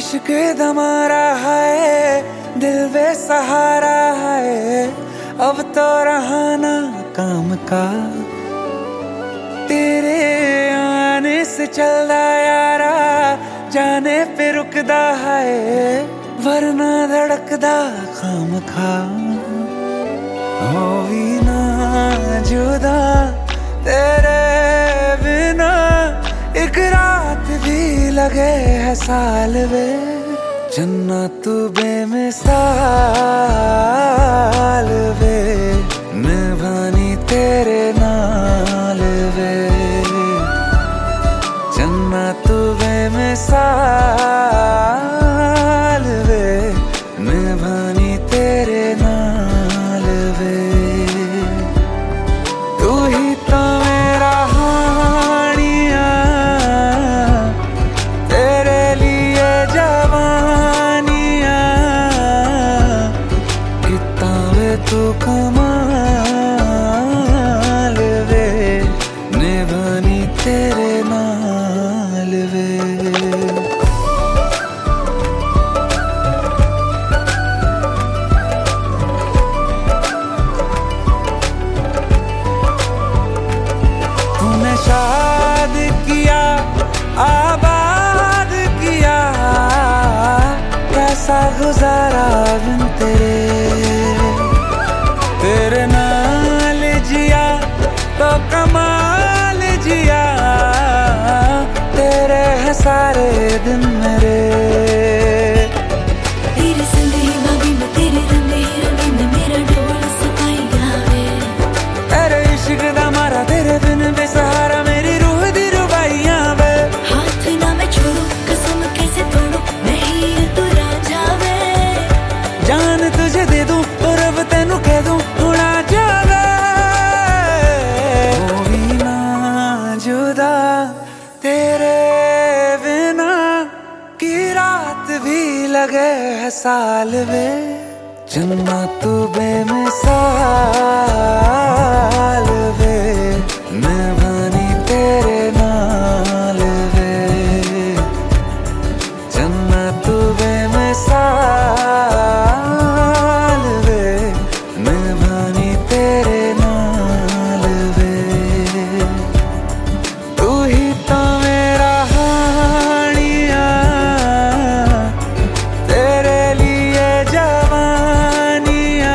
इश्क दमारा है, दिल बेसहारा है, अब तो रहा ना काम का। तेरे आने से चलदा यारा, जाने पे रुकदा है, वरना धड़कदा खामखा। हो भी ना जुदा तेरे बिना, एक रात भी लगे है साल वे। जन्नत बेमिसाल वे, निभानी तेरे नाल वे। जन्नत बेमिसाल वे, निभानी तेरे नाल वे। तू ही तो मेरा हानिया, तेरे लिए जवानिया, कितना वे तू कमाल वे, निभानी तेरे नाल वे। शाद किया, आबाद किया, कैसा गुजारा बिन तेरे नाल जिया तो कमाल जिया, तेरे है सारे दिन मेरे। तेरे संग ही बागी में, तेरे रंग ही रंगी में, मेरा ढोल सफाई गावे। तेरे इश्क दा मारा, तेरे बिन बेसहारा, मेरी रूह दी रुबाइयां वे। हाथ ना मैं छोड़ू, कसम कैसे तोड़ू, नहीं तू राजा वे। जान तुझे दे दूं तो रब तेनू कह दूं, उड़ा जावे। हो भी ना जुदा तेरे बिना, की रात भी लगे है साल वे। जन्नत बेमिसाल वे, निभानी तेरे नाल वे। जन्नत बेमिसाल वे, निभानी तेरे नाल वे। तू ही तो मेरा हानिया, तेरे लिए जवानिया,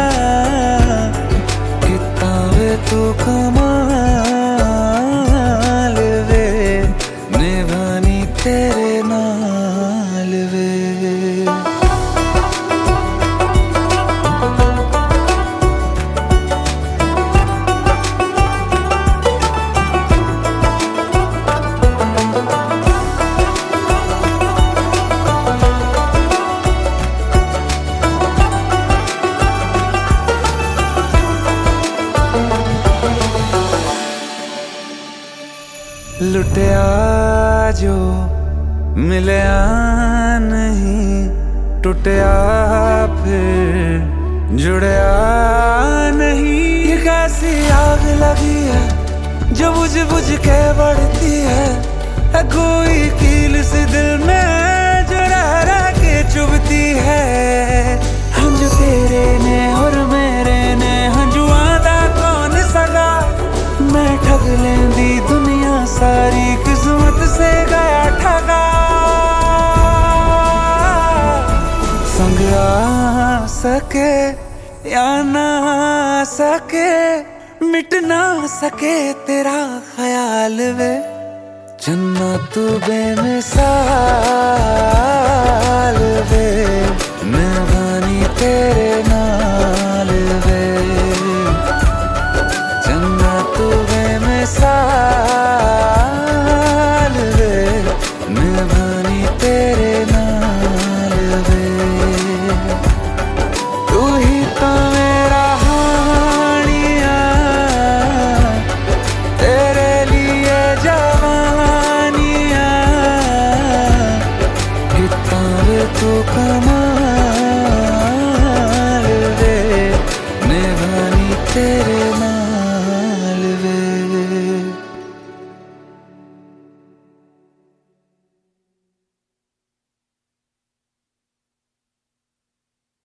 कितना वे तू कमाल वे, निभानी तेरे नाल वे। लुटिया जो मिलया नहीं, टूटिया फिर जुड़या नहीं। ये कैसी आग लगी है जो बुझ बुझ के बढ़ती है, कोई कील से दिल में जो रह के चुभती है। हंजू तेरे ने और मेरे ने, हंजुआ दा कौन सगा, मैं ठग लेंदी दुनिया सारी, किस्मत से गया ठगा। संग आ सके या ना सके, मिट ना सके तेरा ख्याल वे। जन्नत बेमिसाल वे, निभानी तेरे नाल वे। जन्नत बेमिसाल वे, निभानी तेरे नाल वे। तू ही तो मेरा हानिया, तेरे लिए जवानिया, कितना वे तू कमाल वे, निभानी तेरे